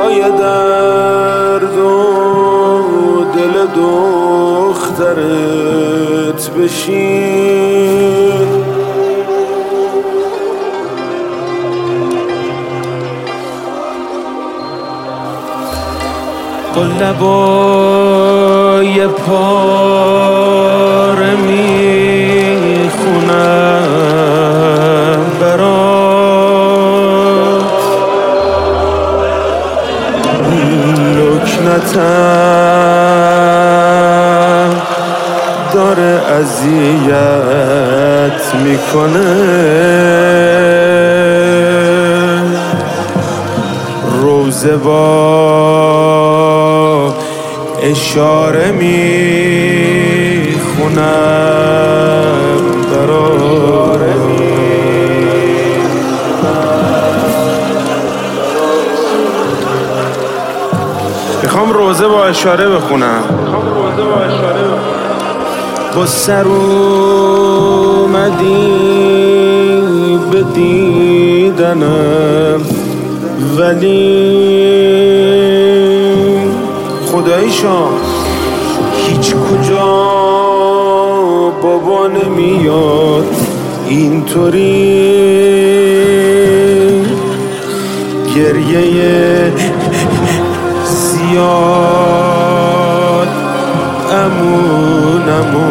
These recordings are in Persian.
جای درد و دل دخترت بشین. با لبای پاره میخونم برات، لکنتم داره اذیت میکنه، روزه با اشاره میخونم برات. میخوام روزه با اشاره بخونم. با سر اومدی به دیدنم، ولی خدایشان هیچ کجا بابا نمیاد اینطوری، گریه زیاد امونمو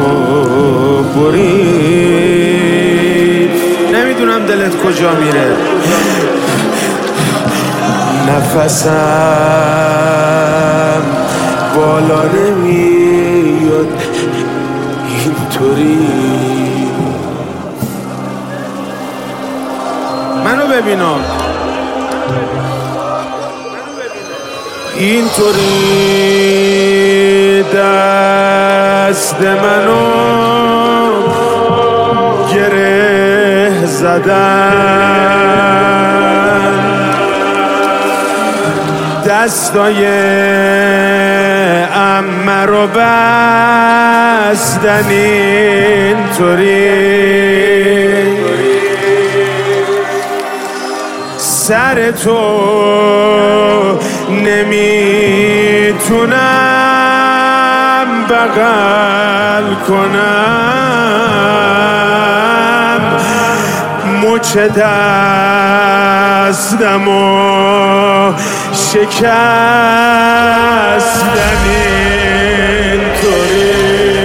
برید. نمیدونم دلت کجا میره، نفسم بالا نمیاد اینطوری. منو ببینم اینطوری، دست منو گره زدن، دستای عمه رو بستن اینطوری، سر تو نمیتونم بغل کنم، مچ دستمو شکستن اینطوری.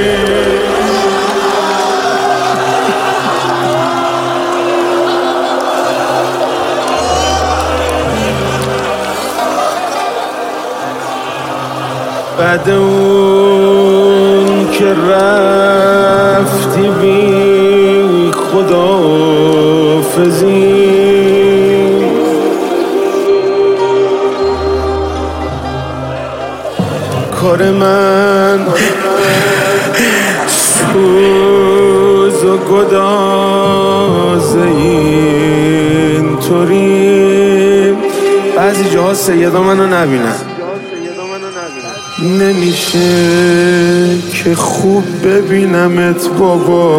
بعد اون که رفتی بی خداحافظی، کار من سوز و گدازه اینطوری. بعضی جاها سیدا منو نبینن، نمیشه که خوب ببینمت بابا،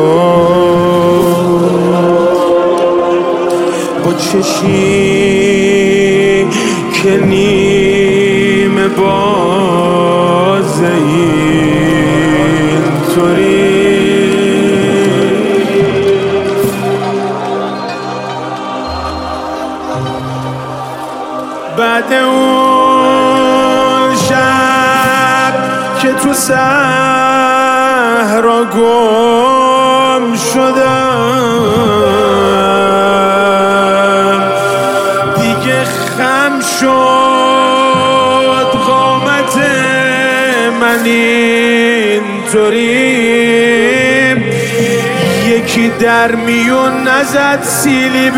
با چشی که نیمه بازه اینطوری. بعد اون شب که تو صحرا گم شدم، دیگه خم شد قامت من اینطوری، یکی در میون نزد سیلی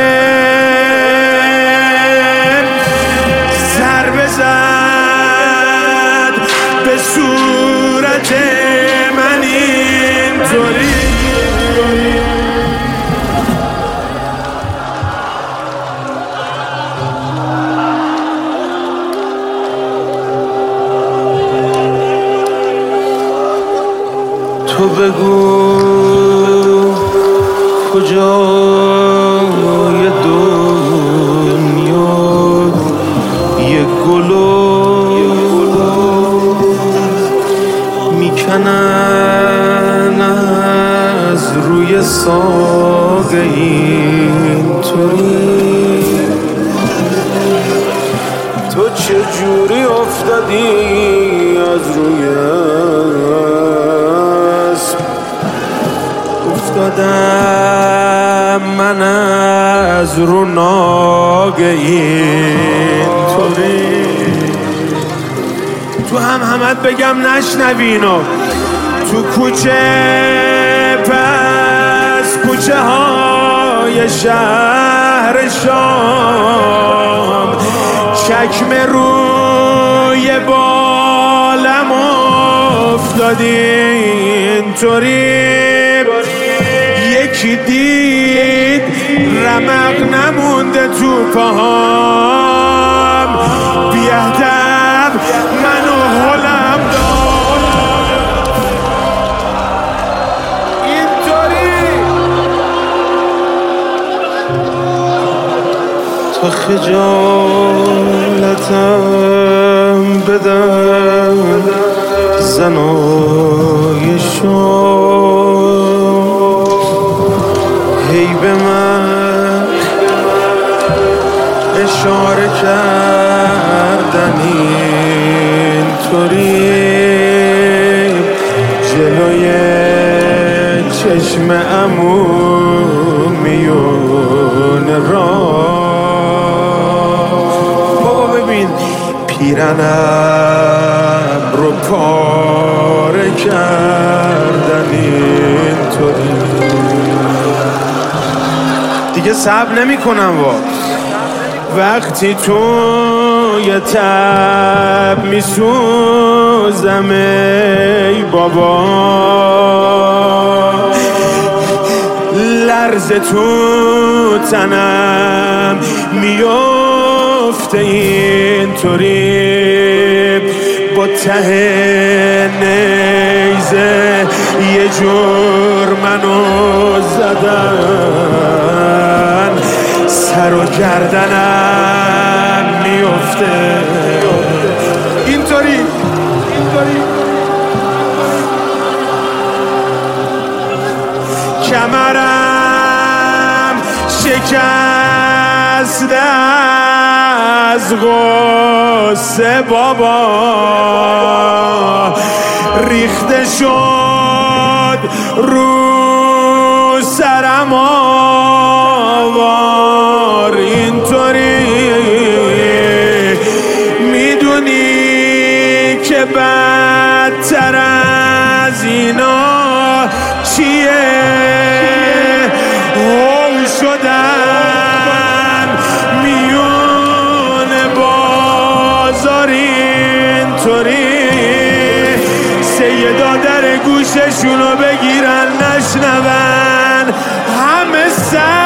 بهم، ضربه زد به صورت من اینطوری. تو بگو کجای دنیا یه گل میزنن از روی ساق اینطوری، تو چجوری افتادی از روی اسب؟ افتادم من از رو ناگ اینطوری. تو همت بگم نشنوی اینو. تو کوچه پس کوچه های شهر شام، چکمه روی بالم افتادی اینطوری. یکی دید رمق نمونده تو پاهام، بیادب منو هلم داد اینطوری. تا خجالتم بدم زنای شام، هی به من اشاره کردن اینطوری. جلوی چشم عمو میونه را بابا ببین پیرنم رو پاره کردن اینطوری. دیگه صبر نمی کنم وقتی توی تب می سوزم ای بابا، لرز تو تنم میفته اینطوری. با ته نیزه یه جور منو زدن، سر و گردنم میفته اینطوری. کمرم شکسته از غصه بابا، ریخته شد رو سرم آوار اینطوری. میدونی که بدتر از اینا چیه؟ هول شدم میون بازار اینطوری. سیدا در گوششونو بگیرن نشنون، همه سر